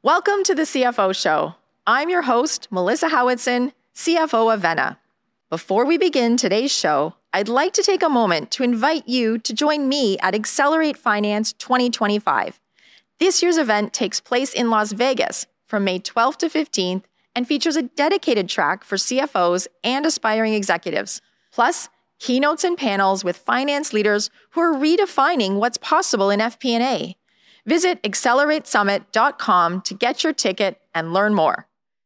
Welcome to the CFO Show. I'm your host, Melissa Howitson, CFO of Venna. Before we begin today's show, I'd like to take a moment to invite you to join me at Accelerate Finance 2025. This year's event takes place in Las Vegas from May 12th to 15th and features a dedicated track for CFOs and aspiring executives, plus keynotes and panels with finance leaders who are redefining what's possible in FP&A. Visit acceleratesummit.com to get your ticket and learn more.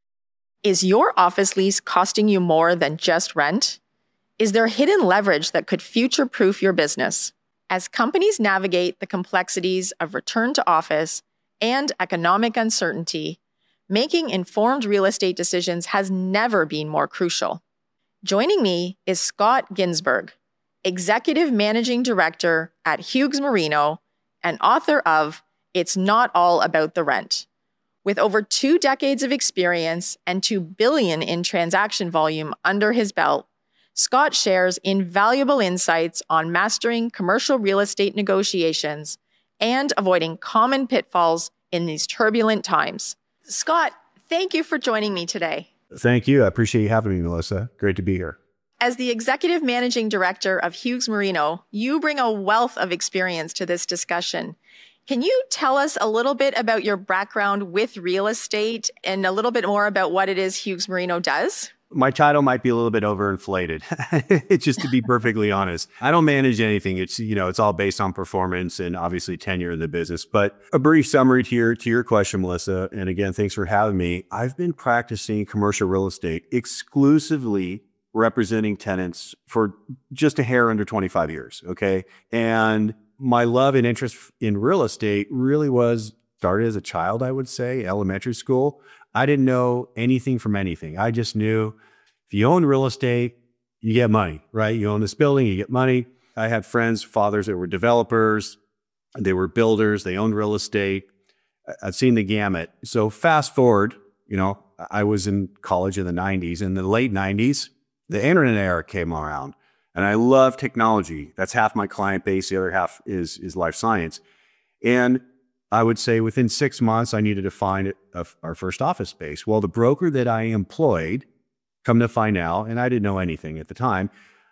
Is your office lease costing you more than just rent? Is there hidden leverage that could future-proof your business? As companies navigate the complexities of return to office and economic uncertainty, making informed real estate decisions has never been more crucial. Joining me is Scott Ginsberg, Executive Managing Director at Hughes Marino and author of It's Not All About the Rent. With over 2 decades of experience and $2 billion in transaction volume under his belt, Scott shares invaluable insights on mastering commercial real estate negotiations and avoiding common pitfalls in these turbulent times. Scott, thank you for joining me today. Thank you. I appreciate you having me, Melissa. Great to be here. As the Executive Managing Director of Hughes Marino, you bring a wealth of experience to this discussion. Can you tell us a little bit about your background with real estate and a little bit more about what it is Hughes Marino does? My title might be a little bit overinflated, just to be perfectly honest. I don't manage anything. It's all based on performance and obviously tenure in the business. But a brief summary to your question, Melissa, and again, thanks for having me. I've been practicing commercial real estate exclusively representing tenants for just a hair under 25 years, okay? And my love and interest in real estate really started as a child, I would say, elementary school. I didn't know anything from anything. I just knew if you own real estate, you get money, right? You own this building, you get money. I had friends, fathers that were developers, they were builders, they owned real estate. I've seen the gamut. So fast forward, I was in college in the 90s. In the late 90s, the internet era came around. And I love technology. That's half my client base. The other half is life science. And I would say within 6 months, I needed to find our first office space. Well, the broker that I employed, come to find out, and I didn't know anything at the time,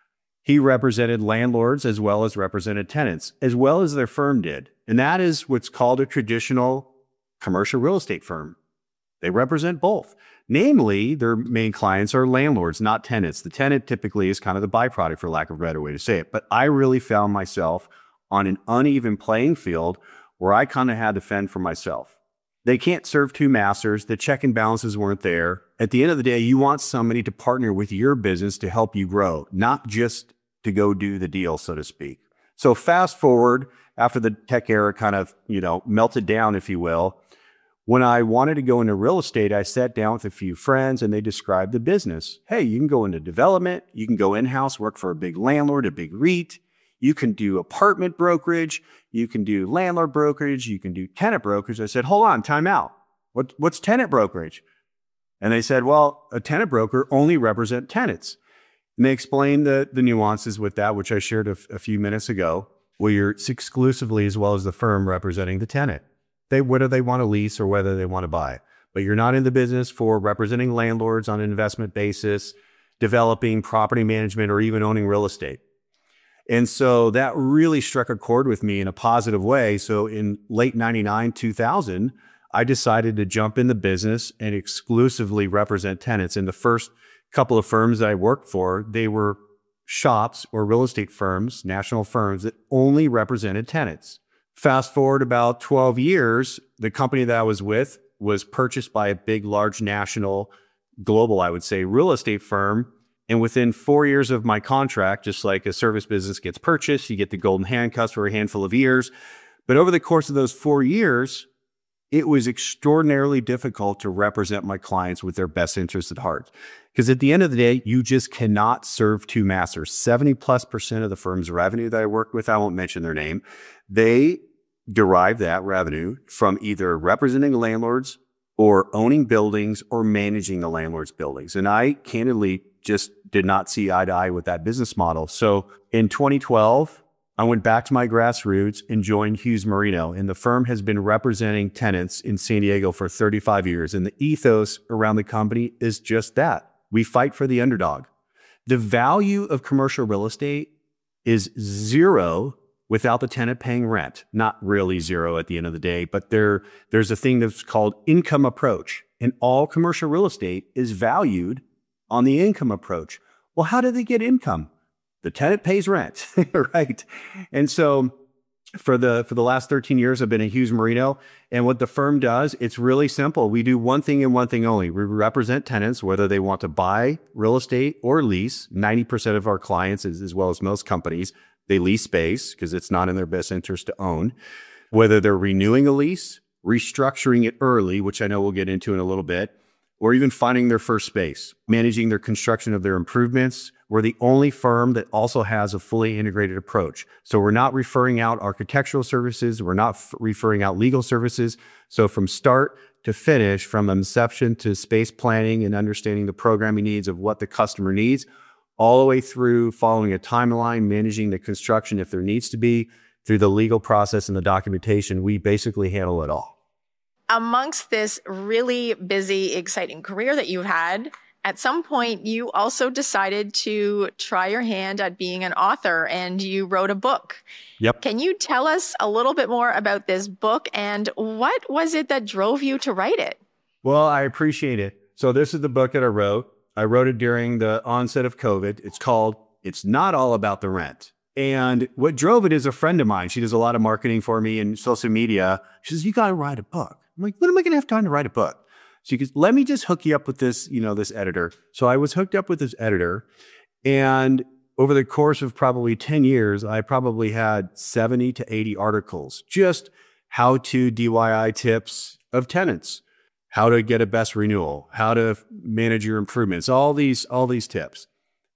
he represented landlords as well as represented tenants, as well as their firm did. And that is what's called a traditional commercial real estate firm. They represent both. Namely, their main clients are landlords, not tenants. The tenant typically is kind of the byproduct, for lack of a better way to say it. But I really found myself on an uneven playing field where I kind of had to fend for myself. They can't serve two masters. The check and balances weren't there. At the end of the day, you want somebody to partner with your business to help you grow, not just to go do the deal, so to speak. So fast forward, after the tech era kind of, melted down, if you will, when I wanted to go into real estate, I sat down with a few friends and they described the business. Hey, you can go into development, you can go in-house, work for a big landlord, a big REIT, you can do apartment brokerage, you can do landlord brokerage, you can do tenant brokerage. I said, hold on, time out. What's tenant brokerage? And they said, well, a tenant broker only represents tenants. And they explained the nuances with that, which I shared a few minutes ago, where you're exclusively, as well as the firm, representing the tenant. Whether they want to lease or whether they want to buy. But you're not in the business for representing landlords on an investment basis, developing property management, or even owning real estate. And so that really struck a chord with me in a positive way. So in late 99, 2000, I decided to jump in the business and exclusively represent tenants. And the first couple of firms that I worked for, they were shops or real estate firms, national firms that only represented tenants. Fast forward about 12 years, the company that I was with was purchased by a big, large national, global, I would say, real estate firm. And within 4 years of my contract, just like a service business gets purchased, you get the golden handcuffs for a handful of years. But over the course of those 4 years, it was extraordinarily difficult to represent my clients with their best interests at heart. Because at the end of the day, you just cannot serve two masters. 70+% of the firm's revenue that I worked with, I won't mention their name, they derive that revenue from either representing landlords or owning buildings or managing the landlord's buildings. And I candidly just did not see eye to eye with that business model. So in 2012, I went back to my grassroots and joined Hughes Marino, and the firm has been representing tenants in San Diego for 35 years. And the ethos around the company is just that. We fight for the underdog. The value of commercial real estate is zero without the tenant paying rent. Not really zero at the end of the day, but there's a thing that's called income approach. And all commercial real estate is valued on the income approach. Well, how do they get income? The tenant pays rent, right? And so for the last 13 years, I've been at Hughes Marino. And what the firm does, it's really simple. We do one thing and one thing only. We represent tenants, whether they want to buy real estate or lease. 90% of our clients, as well as most companies, they lease space because it's not in their best interest to own. Whether they're renewing a lease, restructuring it early, which I know we'll get into in a little bit, or even finding their first space, managing their construction of their improvements. We're the only firm that also has a fully integrated approach. So we're not referring out architectural services. We're not referring out legal services. So from start to finish, from inception to space planning and understanding the programming needs of what the customer needs, all the way through following a timeline, managing the construction if there needs to be, through the legal process and the documentation, we basically handle it all. Amongst this really busy, exciting career that you've had, at some point, you also decided to try your hand at being an author, and you wrote a book. Yep. Can you tell us a little bit more about this book, and what was it that drove you to write it? Well, I appreciate it. So this is the book that I wrote. I wrote it during the onset of COVID. It's called It's Not All About the Rent. And what drove it is a friend of mine. She does a lot of marketing for me and social media. She says, you got to write a book. I'm like, when am I going to have time to write a book? She goes, let me just hook you up with this, this editor. So I was hooked up with this editor. And over the course of probably 10 years, I probably had 70 to 80 articles, just how to DIY tips of tenants, how to get a best renewal, how to manage your improvements, all these tips.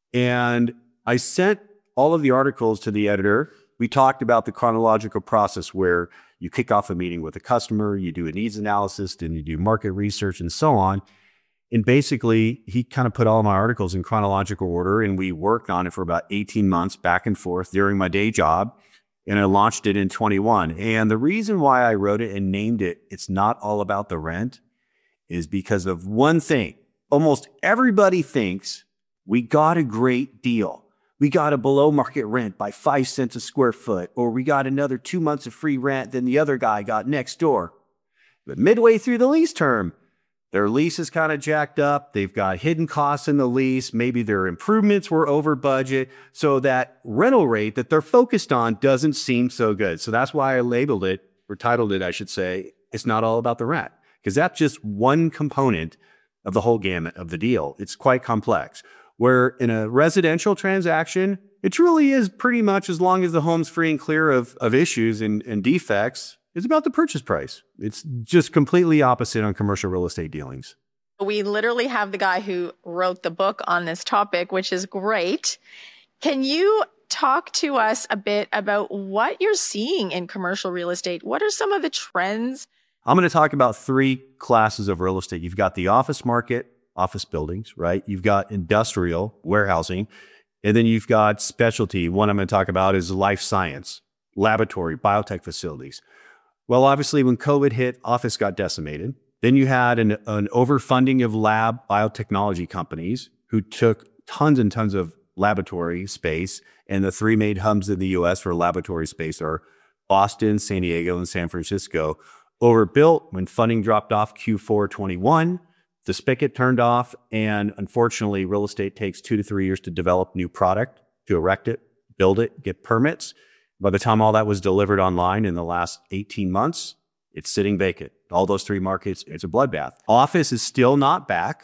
And I sent all of the articles to the editor. We talked about the chronological process where you kick off a meeting with a customer, you do a needs analysis, then you do market research and so on. And basically, he kind of put all of my articles in chronological order, and we worked on it for about 18 months back and forth during my day job. And I launched it in 21. And the reason why I wrote it and named it It's Not All About the Rent is because of one thing. Almost everybody thinks we got a great deal. We got a below market rent by 5 cents a square foot, or we got another 2 months of free rent than the other guy got next door. But midway through the lease term, their lease is kind of jacked up. They've got hidden costs in the lease. Maybe their improvements were over budget. So that rental rate that they're focused on doesn't seem so good. So that's why I labeled it, or titled it, I should say, It's Not All About the Rent, because that's just one component of the whole gamut of the deal. It's quite complex. Where in a residential transaction, it truly is pretty much, as long as the home's free and clear of issues and defects, it's about the purchase price. It's just completely opposite on commercial real estate dealings. We literally have the guy who wrote the book on this topic, which is great. Can you talk to us a bit about what you're seeing in commercial real estate? What are some of the trends? I'm going to talk about 3 classes of real estate. You've got the office market, office buildings, right? You've got industrial, warehousing, and then you've got specialty. One I'm going to talk about is life science, laboratory, biotech facilities. Well, obviously, when COVID hit, office got decimated. Then you had an overfunding of lab biotechnology companies who took tons and tons of laboratory space. And the 3 main hubs in the US for laboratory space are Boston, San Diego, and San Francisco. Overbuilt when funding dropped off Q4 21. The spigot turned off, and unfortunately, real estate takes 2 to 3 years to develop new product, to erect it, build it, get permits. By the time all that was delivered online in the last 18 months, it's sitting vacant. All those 3 markets, it's a bloodbath. Office is still not back.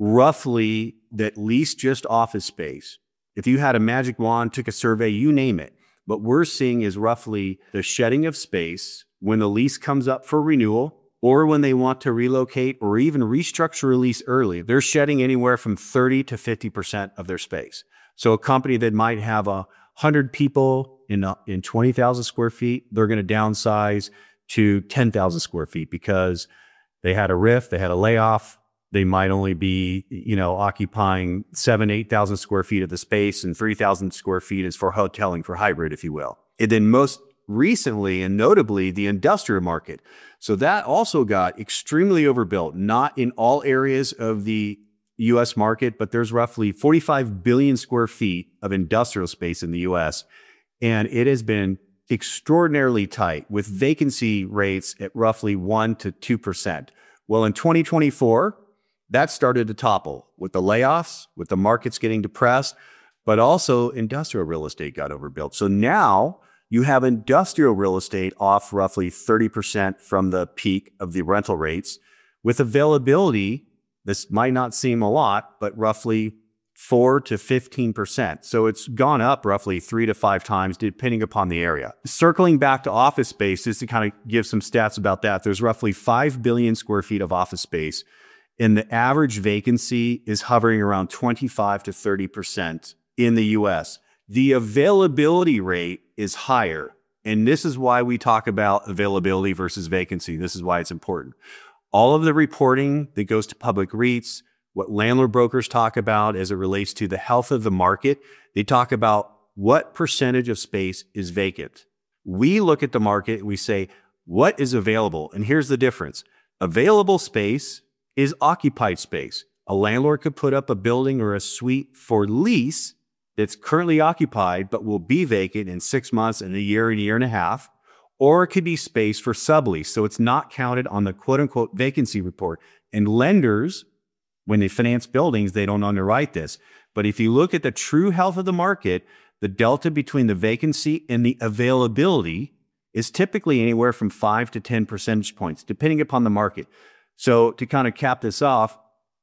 Roughly, at least just office space. If you had a magic wand, took a survey, you name it. What we're seeing is roughly the shedding of space when the lease comes up for renewal, or when they want to relocate or even restructure a lease early. They're shedding anywhere from 30 to 50% of their space. So a company that might have 100 people in 20,000 square feet, they're going to downsize to 10,000 square feet because they had a RIF, they had a layoff. They might only be, occupying 7,000, 8,000 square feet of the space, and 3,000 square feet is for hoteling, for hybrid, if you will. And then most recently and notably, the industrial market. So that also got extremely overbuilt, not in all areas of the US market, but there's roughly 45 billion square feet of industrial space in the US. And it has been extraordinarily tight with vacancy rates at roughly 1 to 2%. Well, in 2024, that started to topple with the layoffs, with the markets getting depressed, but also industrial real estate got overbuilt. So now you have industrial real estate off roughly 30% from the peak of the rental rates with availability. This might not seem a lot, but roughly 4 to 15%. So it's gone up roughly 3 to 5 times, depending upon the area. Circling back to office space, just to kind of give some stats about that, there's roughly 5 billion square feet of office space, and the average vacancy is hovering around 25 to 30% in the US. The availability rate is higher, and this is why we talk about availability versus vacancy. This is why it's important. All of the reporting that goes to public REITs, what landlord brokers talk about as it relates to the health of the market, they talk about what percentage of space is vacant. We look at the market and we say, what is available? And here's the difference. Available space is occupied space. A landlord could put up a building or a suite for lease that's currently occupied but will be vacant in 6 months and a year and a half. Or it could be space for sublease. So it's not counted on the quote unquote vacancy report. And lenders, when they finance buildings, they don't underwrite this. But if you look at the true health of the market, the delta between the vacancy and the availability is typically anywhere from 5 to 10 percentage points, depending upon the market. So to kind of cap this off,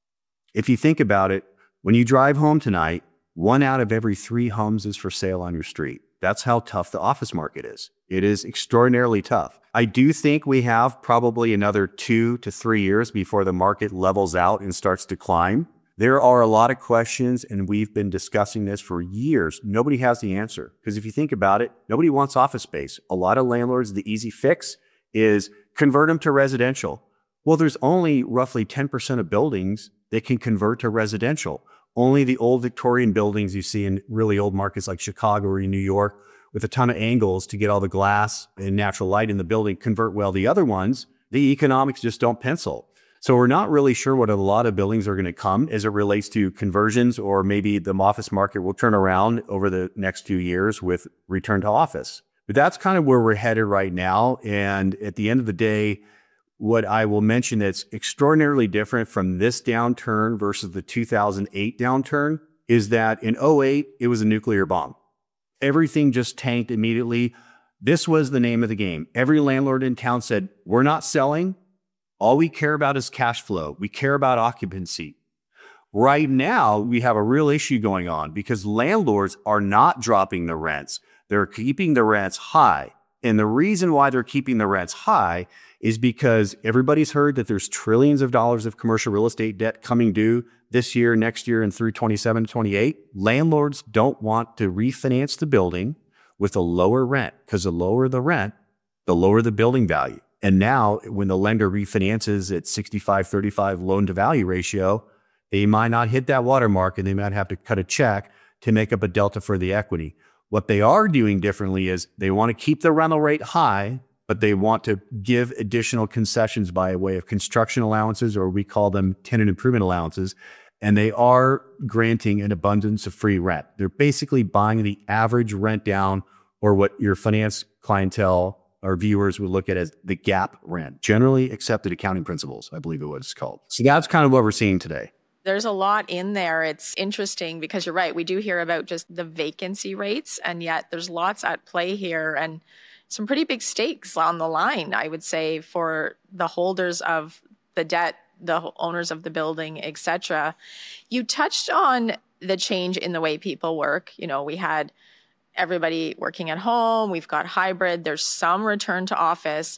if you think about it, when you drive home tonight, 1 out of every 3 homes is for sale on your street. That's how tough the office market is. It is extraordinarily tough. I do think we have probably another 2 to 3 years before the market levels out and starts to climb. There are a lot of questions, and we've been discussing this for years. Nobody has the answer. Because if you think about it, nobody wants office space. A lot of landlords, the easy fix is convert them to residential. Well, there's only roughly 10% of buildings that can convert to residential. Only the old Victorian buildings you see in really old markets like Chicago or New York with a ton of angles to get all the glass and natural light in the building convert well. The other ones, the economics just don't pencil. So we're not really sure what a lot of buildings are going to come as it relates to conversions, or maybe the office market will turn around over the next 2 years with return to office. But that's kind of where we're headed right now. And at the end of the day, what I will mention that's extraordinarily different from this downturn versus the 2008 downturn is that in 2008, it was a nuclear bomb. Everything just tanked immediately. This was the name of the game. Every landlord in town said, we're not selling. All we care about is cash flow. We care about occupancy. Right now, we have a real issue going on because landlords are not dropping the rents. They're keeping the rents high. And the reason why they're keeping the rents high is because everybody's heard that there's trillions of dollars of commercial real estate debt coming due this year, next year, and through 27 to 28. Landlords don't want to refinance the building with a lower rent, because the lower the rent, the lower the building value. And now when the lender refinances at 65-35 loan to value ratio, they might not hit that watermark and they might have to cut a check to make up a delta for the equity. What they are doing differently is they want to keep the rental rate high, but they want to give additional concessions by way of construction allowances, or we call them tenant improvement allowances. And they are granting an abundance of free rent. They're basically buying the average rent down, or what your finance clientele or viewers would look at as the gap rent, generally accepted accounting principles, I believe it was called. So that's kind of what we're seeing today. There's a lot in there. It's interesting because you're right. We do hear about just the vacancy rates, and yet there's lots at play here and some pretty big stakes on the line, I would say, for the holders of the debt, the owners of the building, etc. You touched on the change in the way people work. You know, we had everybody working at home. We've got hybrid. There's some return to office.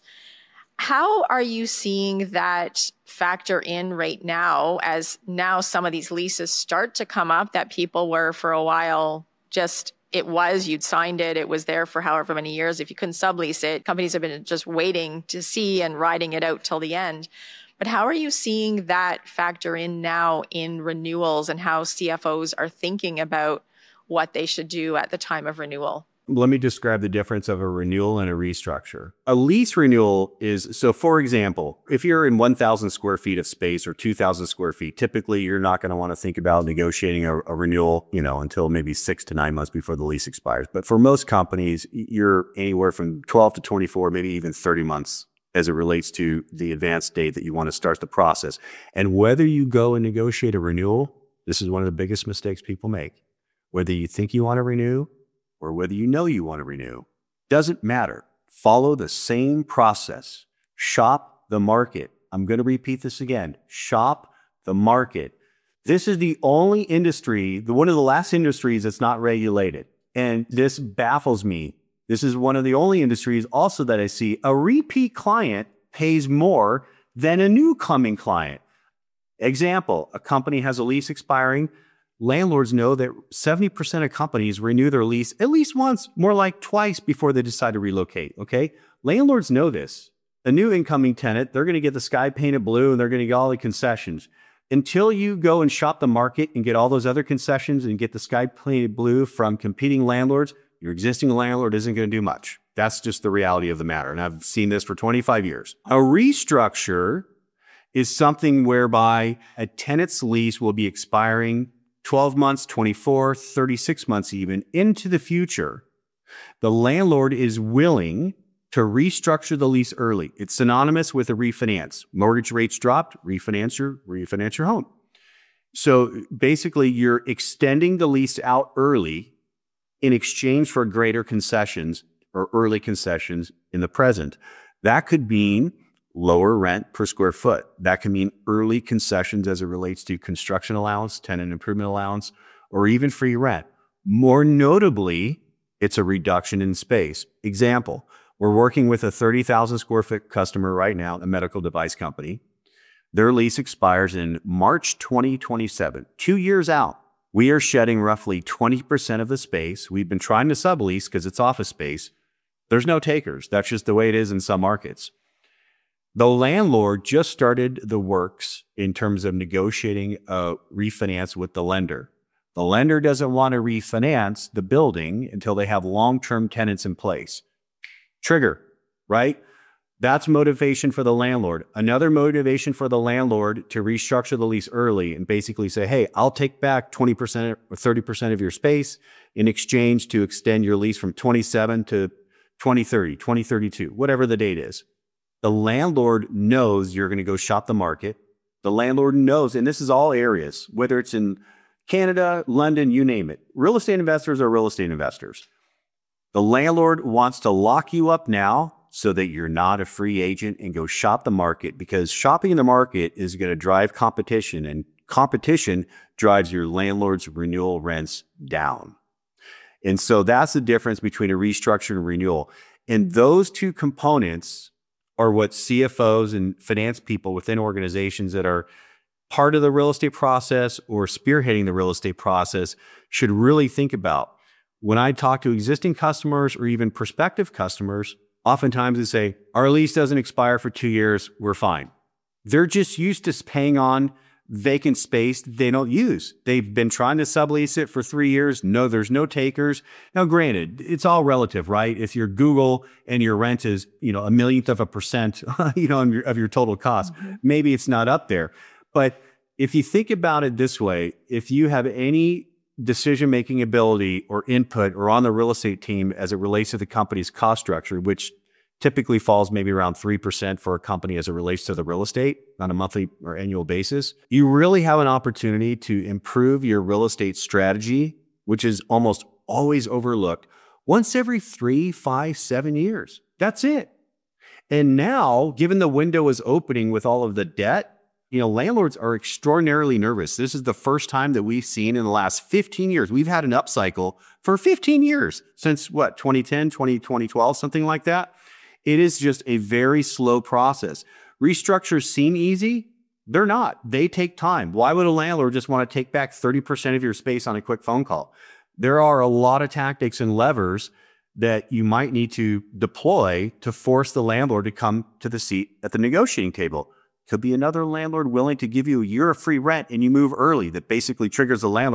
How are you seeing that factor in right now, as now some of these leases start to come up that people were for a while just, you'd signed it, it was there for however many years. If you couldn't sublease it, companies have been just waiting to see and riding it out till the end. But how are you seeing that factor in now in renewals, and how CFOs are thinking about what they should do at the time of renewal? Let me describe the difference of a renewal and a restructure. A lease renewal is, so for example, if you're in 1,000 square feet of space or 2,000 square feet, typically you're not going to want to think about negotiating a renewal, until maybe 6 to 9 months before the lease expires. But for most companies, you're anywhere from 12 to 24, maybe even 30 months as it relates to the advanced date that you want to start the process. And whether you go and negotiate a renewal, this is one of the biggest mistakes people make. Whether you think you want to renew or whether you know you want to renew, doesn't matter. Follow the same process. Shop the market. I'm going to repeat this again. Shop the market. This is the only industry, one of the last industries that's not regulated. And this baffles me. This is one of the only industries also that I see a repeat client pays more than a new coming client. Example, a company has a lease expiring. Landlords know that 70% of companies renew their lease at least once, more like twice before they decide to relocate, okay? Landlords know this. A new incoming tenant, they're going to get the sky painted blue and they're going to get all the concessions. Until you go and shop the market and get all those other concessions and get the sky painted blue from competing landlords, your existing landlord isn't going to do much. That's just the reality of the matter. And I've seen this for 25 years. A restructure is something whereby a tenant's lease will be expiring 12 months, 24, 36 months even into the future. The landlord is willing to restructure the lease early. It's synonymous with a refinance. Mortgage rates dropped, refinance your home. So basically you're extending the lease out early in exchange for greater concessions or early concessions in the present. That could mean lower rent per square foot. That can mean early concessions as it relates to construction allowance, tenant improvement allowance, or even free rent. More notably, it's a reduction in space. Example, we're working with a 30,000 square foot customer right now, a medical device company. Their lease expires in March 2027, 2 years out. We are shedding roughly 20% of the space. We've been trying to sublease because it's office space. There's no takers. That's just the way it is in some markets. The landlord just started the works in terms of negotiating a refinance with the lender. The lender doesn't want to refinance the building until they have long-term tenants in place. Trigger, right? That's motivation for the landlord. Another motivation for the landlord to restructure the lease early and basically say, hey, I'll take back 20% or 30% of your space in exchange to extend your lease from 27 to 2030, 2032, whatever the date is. The landlord knows you're going to go shop the market. The landlord knows, and this is all areas, whether it's in Canada, London, you name it. Real estate investors are real estate investors. The landlord wants to lock you up now so that you're not a free agent and go shop the market, because shopping the market is going to drive competition, and competition drives your landlord's renewal rents down. And so that's the difference between a restructure and renewal. And those two components are what CFOs and finance people within organizations that are part of the real estate process or spearheading the real estate process should really think about. When I talk to existing customers or even prospective customers, oftentimes they say, our lease doesn't expire for 2 years, we're fine. They're just used to paying on vacant space they don't use. They've been trying to sublease it for 3 years. No, there's no takers. Now, granted, it's all relative, right? If you're Google and your rent is, a millionth of a percent, of your total cost, maybe it's not up there. But if you think about it this way, if you have any decision-making ability or input or on the real estate team as it relates to the company's cost structure, which typically falls maybe around 3% for a company as it relates to the real estate on a monthly or annual basis, you really have an opportunity to improve your real estate strategy, which is almost always overlooked, once every 3, 5, 7 years. That's it. And now, given the window is opening with all of the debt, landlords are extraordinarily nervous. This is the first time that we've seen in the last 15 years. We've had an upcycle for 15 years, since 2010, 2012, something like that. It is just a very slow process. Restructures seem easy. They're not. They take time. Why would a landlord just want to take back 30% of your space on a quick phone call? There are a lot of tactics and levers that you might need to deploy to force the landlord to come to the seat at the negotiating table. Could be another landlord willing to give you a year of free rent and you move early. That basically triggers the landlord. Whoa,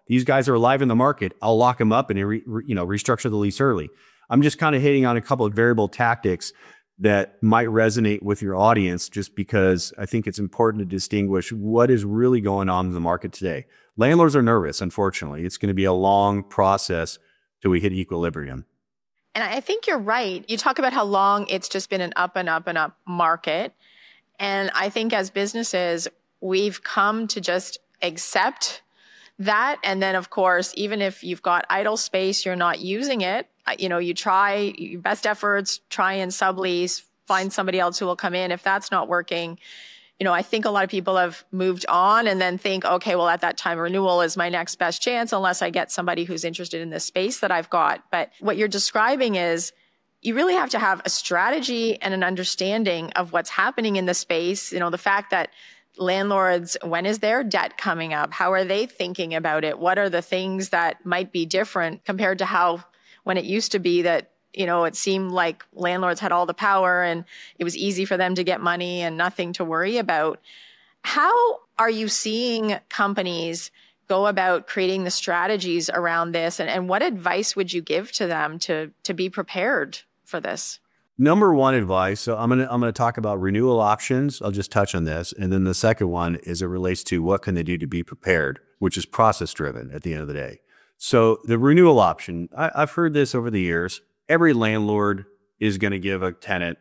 these guys are alive in the market. I'll lock them up and restructure the lease early. I'm just kind of hitting on a couple of variable tactics that might resonate with your audience, just because I think it's important to distinguish what is really going on in the market today. Landlords are nervous, unfortunately. It's going to be a long process till we hit equilibrium. And I think you're right. You talk about how long it's just been an up and up and up market. And I think as businesses, we've come to just accept that. And then, of course, even if you've got idle space, you're not using it, you try your best efforts, try and sublease, find somebody else who will come in. If that's not working, I think a lot of people have moved on and then think, okay, well, at that time, renewal is my next best chance unless I get somebody who's interested in the space that I've got. But what you're describing is you really have to have a strategy and an understanding of what's happening in the space. The fact that landlords, when is their debt coming up? How are they thinking about it? What are the things that might be different compared to how when it used to be that it seemed like landlords had all the power and it was easy for them to get money and nothing to worry about. How are you seeing companies go about creating the strategies around this? And what advice would you give to them to be prepared for this? Number one advice. So I'm gonna talk about renewal options. I'll just touch on this. And then the second one is it relates to what can they do to be prepared, which is process driven at the end of the day. So the renewal option, I've heard this over the years. Every landlord is going to give a tenant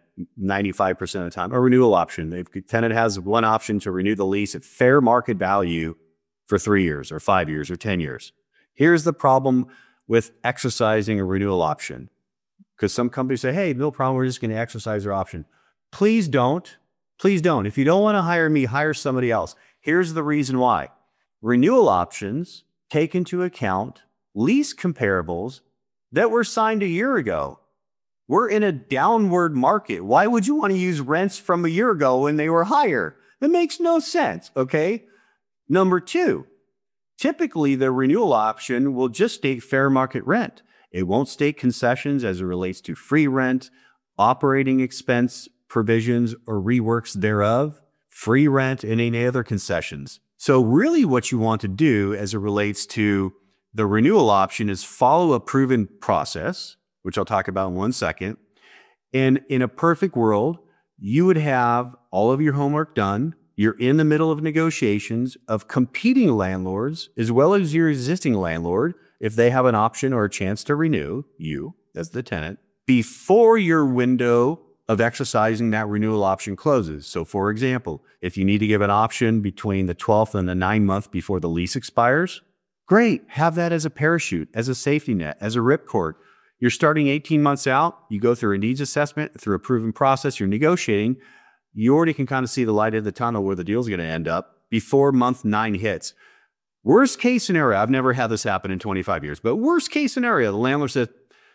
95% of the time a renewal option. If the tenant has one option to renew the lease at fair market value for 3 years or 5 years or 10 years. Here's the problem with exercising a renewal option. Because some companies say, hey, no problem, we're just going to exercise our option. Please don't. Please don't. If you don't want to hire me, hire somebody else. Here's the reason why. Renewal options take into account lease comparables that were signed a year ago. We're in a downward market. Why would you want to use rents from a year ago when they were higher? That makes no sense, okay? Number two, typically the renewal option will just state fair market rent. It won't state concessions as it relates to free rent, operating expense provisions or reworks thereof, free rent, and any other concessions. So really what you want to do as it relates to the renewal option is follow a proven process, which I'll talk about in 1 second. And in a perfect world, you would have all of your homework done. You're in the middle of negotiations of competing landlords, as well as your existing landlord, if they have an option or a chance to renew you as the tenant, before your window of exercising that renewal option closes. So for example, if you need to give an option between the 12th and the 9th month before the lease expires, great, have that as a parachute, as a safety net, as a ripcord. You're starting 18 months out, you go through a needs assessment, through a proven process, you're negotiating, you already can kind of see the light at the tunnel where the deal's going to end up before month 9 hits. Worst case scenario, I've never had this happen in 25 years, but worst case scenario, the landlord says,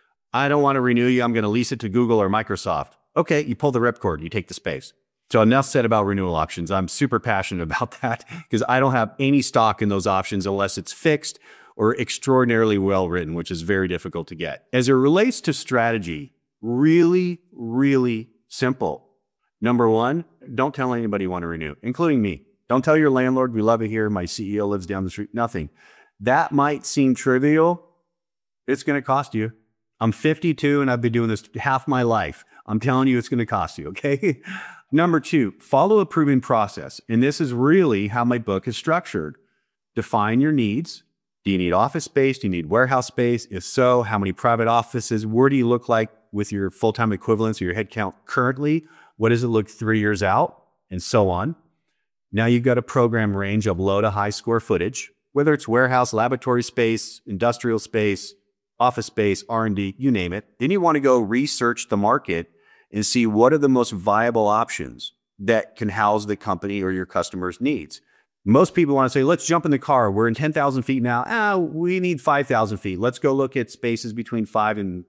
I don't want to renew you, I'm going to lease it to Google or Microsoft. Okay, you pull the ripcord, you take the space. So enough said about renewal options. I'm super passionate about that because I don't have any stock in those options unless it's fixed or extraordinarily well written, which is very difficult to get. As it relates to strategy, really, really simple. Number one, don't tell anybody you want to renew, including me. Don't tell your landlord, we love it here, my CEO lives down the street, nothing. That might seem trivial. It's going to cost you. I'm 52 and I've been doing this half my life. I'm telling you it's going to cost you, okay? Number two, follow a proven process. And this is really how my book is structured. Define your needs. Do you need office space? Do you need warehouse space? If so, how many private offices? Where do you look like with your full-time equivalents or your headcount currently? What does it look 3 years out? And so on. Now you've got a program range of low to high square footage, whether it's warehouse, laboratory space, industrial space, office space, R&D, you name it. Then you want to go research the market and see what are the most viable options that can house the company or your customer's needs. Most people want to say, let's jump in the car. We're in 10,000 feet now. We need 5,000 feet. Let's go look at spaces between 5 and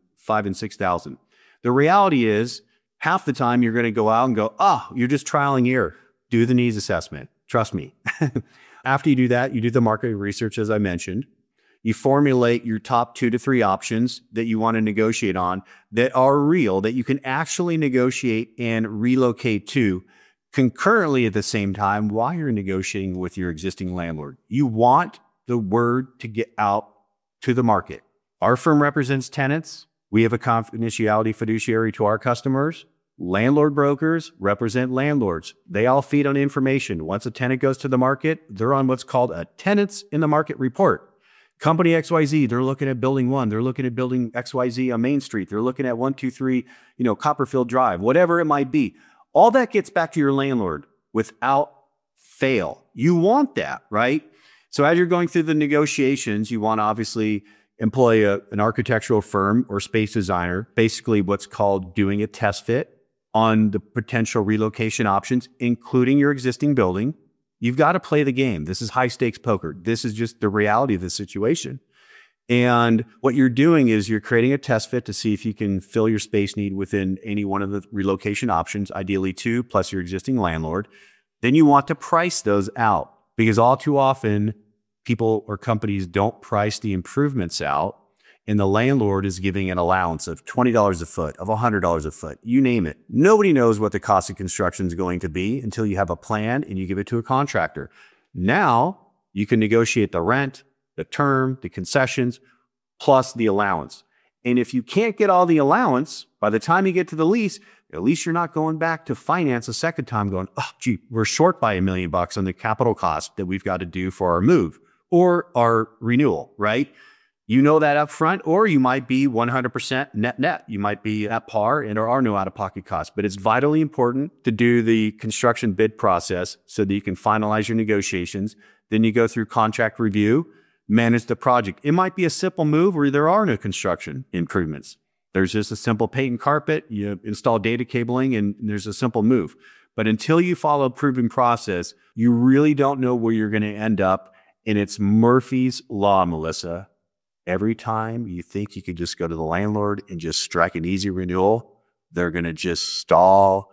6,000. The reality is half the time you're going to go out and go, you're just trialing error. Do the needs assessment. Trust me. After you do that, you do the market research, as I mentioned. You formulate your top 2 to 3 options that you want to negotiate on that are real, that you can actually negotiate and relocate to concurrently at the same time while you're negotiating with your existing landlord. You want the word to get out to the market. Our firm represents tenants. We have a confidentiality fiduciary to our customers. Landlord brokers represent landlords. They all feed on information. Once a tenant goes to the market, they're on what's called a tenants in the market report. Company XYZ, they're looking at building 1. They're looking at building XYZ on Main Street. They're looking at 123, Copperfield Drive, whatever it might be. All that gets back to your landlord without fail. You want that, right? So as you're going through the negotiations, you want to obviously employ an architectural firm or space designer, basically what's called doing a test fit on the potential relocation options, including your existing building. You've got to play the game. This is high stakes poker. This is just the reality of the situation. And what you're doing is you're creating a test fit to see if you can fill your space need within any one of the relocation options, ideally 2 plus your existing landlord. Then you want to price those out, because all too often people or companies don't price the improvements out, and the landlord is giving an allowance of $20 a foot, of $100 a foot, you name it. Nobody knows what the cost of construction is going to be until you have a plan and you give it to a contractor. Now you can negotiate the rent, the term, the concessions, plus the allowance. And if you can't get all the allowance, by the time you get to the lease, at least you're not going back to finance a second time going, oh, gee, we're short by $1 million on the capital cost that we've got to do for our move or our renewal, right? You know that up front, or you might be 100% net. You might be at par and there are no out-of-pocket costs. But it's vitally important to do the construction bid process so that you can finalize your negotiations. Then you go through contract review, manage the project. It might be a simple move where there are no construction improvements. There's just a simple paint and carpet, you install data cabling, and there's a simple move. But until you follow a proven process, you really don't know where you're going to end up. And it's Murphy's Law, Melissa. Every time you think you could just go to the landlord and just strike an easy renewal, they're going to just stall.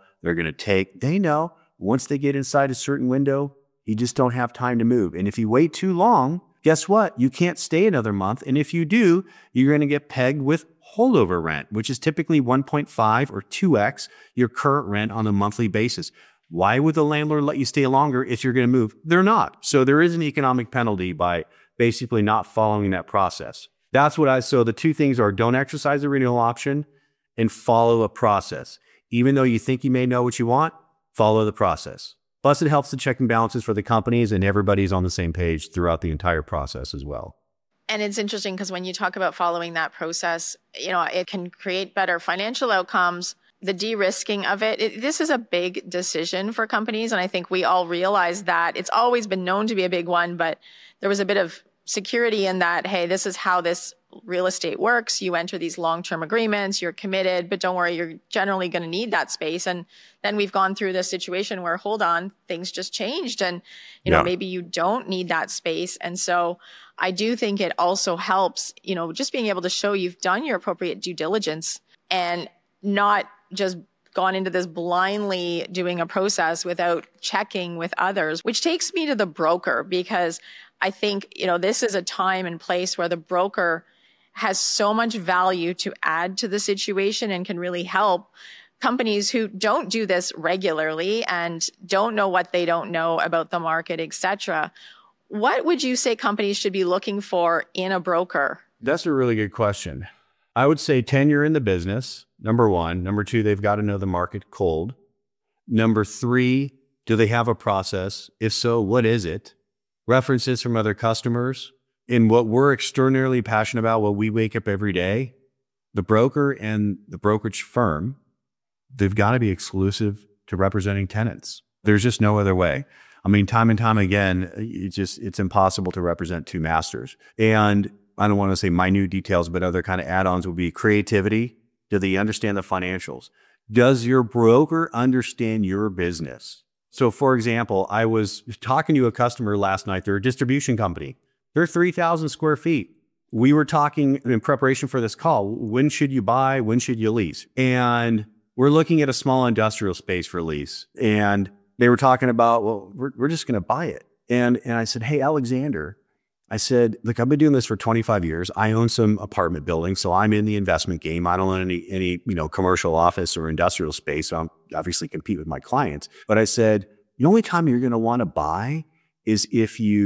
They know once they get inside a certain window, you just don't have time to move. And if you wait too long, guess what? You can't stay another month. And if you do, you're going to get pegged with holdover rent, which is typically 1.5 or 2x your current rent on a monthly basis. Why would the landlord let you stay longer if you're going to move? They're not. So there is an economic penalty by basically not following that process. So the two things are don't exercise the renewal option and follow a process. Even though you think you may know what you want, follow the process. Plus it helps the check and balances for the companies and everybody's on the same page throughout the entire process as well. And it's interesting because when you talk about following that process, it can create better financial outcomes. The de-risking of this is a big decision for companies. And I think we all realize that it's always been known to be a big one, but there was a bit of security in that, hey, this is how this real estate works. You enter these long-term agreements, you're committed, but don't worry, you're generally going to need that space. And then we've gone through this situation where, hold on, things just changed. And, maybe you don't need that space. And so I do think it also helps, just being able to show you've done your appropriate due diligence and not just gone into this blindly doing a process without checking with others, which takes me to the broker, because I think, this is a time and place where the broker has so much value to add to the situation and can really help companies who don't do this regularly and don't know what they don't know about the market, et cetera. What would you say companies should be looking for in a broker? That's a really good question. I would say tenure in the business, number one. Number two, they've got to know the market cold. Number three, do they have a process? If so, what is it? References from other customers. In what we're extraordinarily passionate about, what we wake up every day, the broker and the brokerage firm, they've got to be exclusive to representing tenants. There's just no other way. I mean, time and time again, it's impossible to represent two masters. And I don't want to say minute details, but other kind of add-ons would be creativity. Do they understand the financials? Does your broker understand your business? So for example, I was talking to a customer last night. They're a distribution company. They're 3,000 square feet. We were talking in preparation for this call. When should you buy? When should you lease? And we're looking at a small industrial space for lease. And they were talking about, well, we're just going to buy it. And I said, hey, Alexander, I said, look, I've been doing this for 25 years. I own some apartment buildings, so I'm in the investment game. I don't own any commercial office or industrial space. So I'm obviously compete with my clients. But I said, the only time you're going to want to buy is if you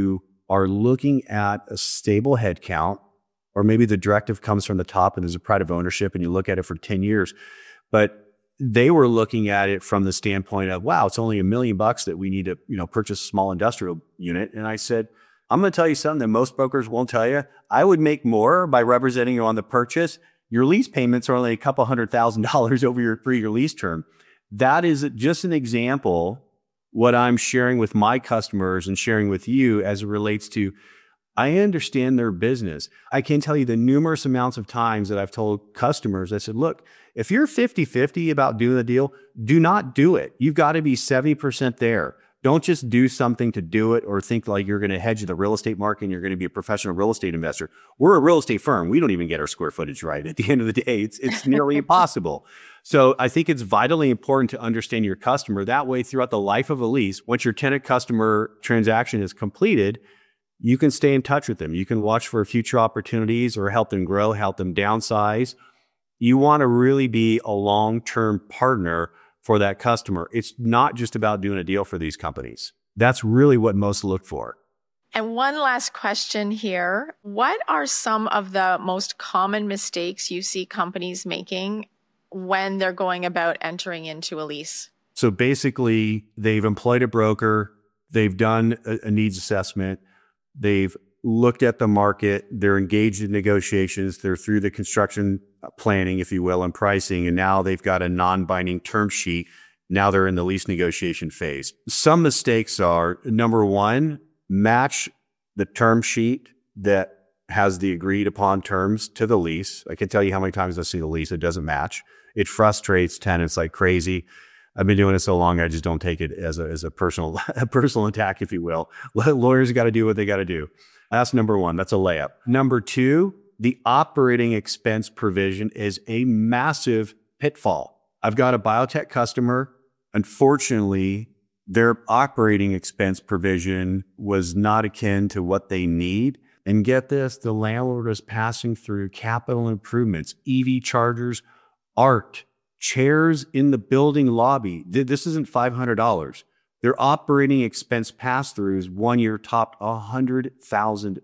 are looking at a stable headcount, or maybe the directive comes from the top and there's a pride of ownership and you look at it for 10 years. But they were looking at it from the standpoint of, wow, it's only $1 million that we need to, purchase a small industrial unit. And I said, I'm going to tell you something that most brokers won't tell you. I would make more by representing you on the purchase. Your lease payments are only a couple $100,000 over your 3-year lease term. That is just an example what I'm sharing with my customers and sharing with you as it relates to, I understand their business. I can tell you the numerous amounts of times that I've told customers, I said, look, if you're 50-50 about doing the deal, do not do it. You've got to be 70% there. Don't just do something to do it or think like you're going to hedge the real estate market and you're going to be a professional real estate investor. We're a real estate firm. We don't even get our square footage right. At the end of the day, it's nearly impossible. So I think it's vitally important to understand your customer. That way, throughout the life of a lease, once your tenant-customer transaction is completed, you can stay in touch with them. You can watch for future opportunities or help them grow, help them downsize. You want to really be a long-term partner for that customer. It's not just about doing a deal for these companies. That's really what most look for. And one last question here. What are some of the most common mistakes you see companies making when they're going about entering into a lease? So basically, they've employed a broker, they've done a needs assessment, they've looked at the market, they're engaged in negotiations, they're through the construction planning, if you will, and pricing, and now they've got a non-binding term sheet. Now they're in the lease negotiation phase. Some mistakes are, number one, match the term sheet that has the agreed upon terms to the lease. I can tell you how many times I see the lease, it doesn't match. It frustrates tenants like crazy. I've been doing it so long, I just don't take it as a personal attack, if you will. Lawyers got to do what they got to do. That's number one. That's a layup. Number two, the operating expense provision is a massive pitfall. I've got a biotech customer. Unfortunately, their operating expense provision was not akin to what they need. And get this, the landlord is passing through capital improvements, EV chargers, art, chairs in the building lobby. This isn't $500. Their operating expense pass-throughs 1 year topped $100,000.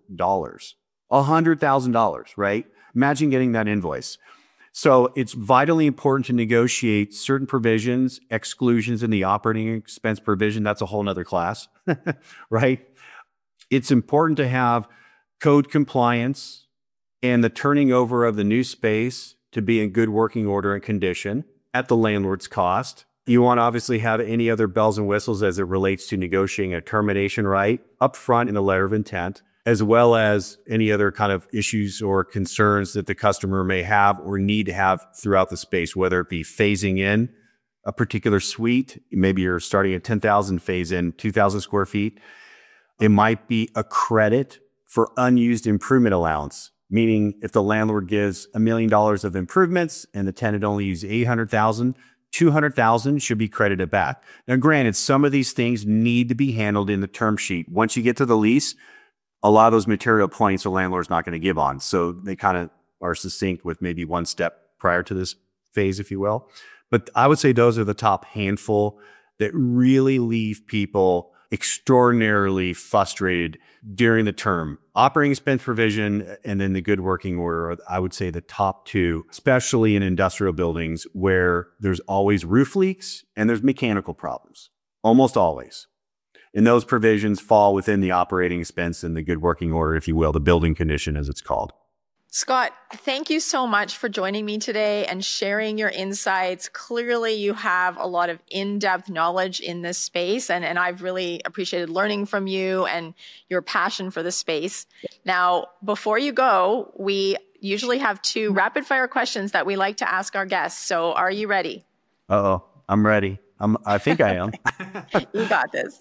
$100,000, right? Imagine getting that invoice. So it's vitally important to negotiate certain provisions, exclusions in the operating expense provision. That's a whole nother class, right? It's important to have code compliance and the turning over of the new space to be in good working order and condition at the landlord's cost. You want to obviously have any other bells and whistles as it relates to negotiating a termination right up front in the letter of intent, as well as any other kind of issues or concerns that the customer may have or need to have throughout the space, whether it be phasing in a particular suite. Maybe you're starting at 10,000, phase in 2,000 square feet. It might be a credit for unused improvement allowance, meaning if the landlord gives $1 million of improvements and the tenant only uses $800,000, $200,000 should be credited back. Now, granted, some of these things need to be handled in the term sheet. Once you get to the lease, a lot of those material points the landlord's not going to give on. So they kind of are succinct with maybe one step prior to this phase, if you will. But I would say those are the top handful that really leave people extraordinarily frustrated during the term. Operating expense provision and then the good working order are, I would say, the top two, especially in industrial buildings where there's always roof leaks and there's mechanical problems, almost always. And those provisions fall within the operating expense and the good working order, if you will, the building condition as it's called. Scott, thank you so much for joining me today and sharing your insights. Clearly, you have a lot of in-depth knowledge in this space, and I've really appreciated learning from you and your passion for the space. Now, before you go, we usually have 2 rapid-fire questions that we like to ask our guests. So are you ready? Uh-oh, I'm ready. I think I am. You got this.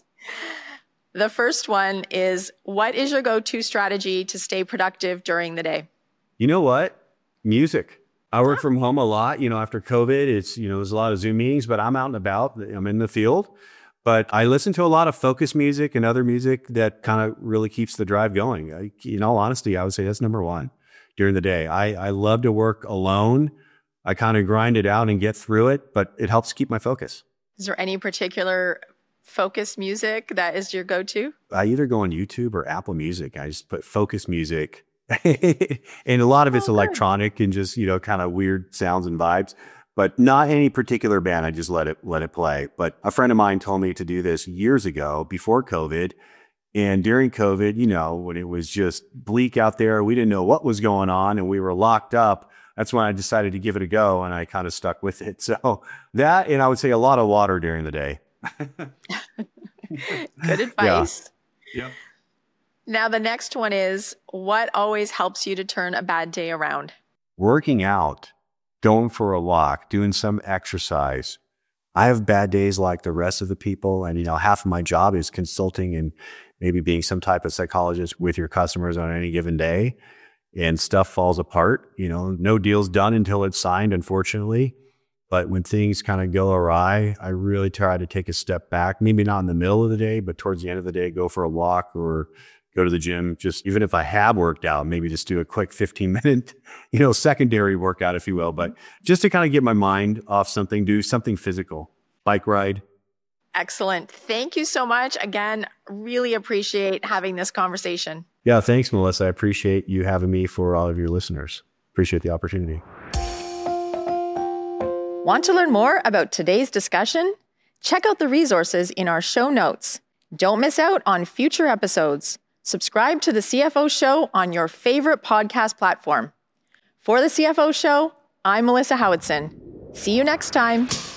The first one is, what is your go-to strategy to stay productive during the day? You know what? Music. I work from home a lot. After COVID, there's a lot of Zoom meetings, but I'm out and about. I'm in the field. But I listen to a lot of focus music and other music that kind of really keeps the drive going. In all honesty, I would say that's number one during the day. I love to work alone. I kind of grind it out and get through it, but it helps keep my focus. Is there any particular Focus Music that is your go-to? I either go on YouTube or Apple Music. I just put Focus Music. And a lot of it's electronic and just, kind of weird sounds and vibes, but not any particular band. I just let it play. But a friend of mine told me to do this years ago before COVID. And during COVID, when it was just bleak out there, we didn't know what was going on and we were locked up. That's when I decided to give it a go, and I kind of stuck with it. So that, and I would say a lot of water during the day. Good advice. Yeah. Now, the next one is, what always helps you to turn a bad day around? Working out, going for a walk, doing some exercise. I have bad days like the rest of the people. And, half of my job is consulting and maybe being some type of psychologist with your customers on any given day. And stuff falls apart. No deal's done until it's signed, unfortunately. But when things kind of go awry, I really try to take a step back, maybe not in the middle of the day, but towards the end of the day, go for a walk or go to the gym. Just even if I have worked out, maybe just do a quick 15-minute, secondary workout, if you will. But just to kind of get my mind off something, do something physical, bike ride. Excellent. Thank you so much. Again, really appreciate having this conversation. Yeah, thanks, Melissa. I appreciate you having me for all of your listeners. Appreciate the opportunity. Want to learn more about today's discussion? Check out the resources in our show notes. Don't miss out on future episodes. Subscribe to the CFO Show on your favorite podcast platform. For the CFO Show, I'm Melissa Howitson. See you next time.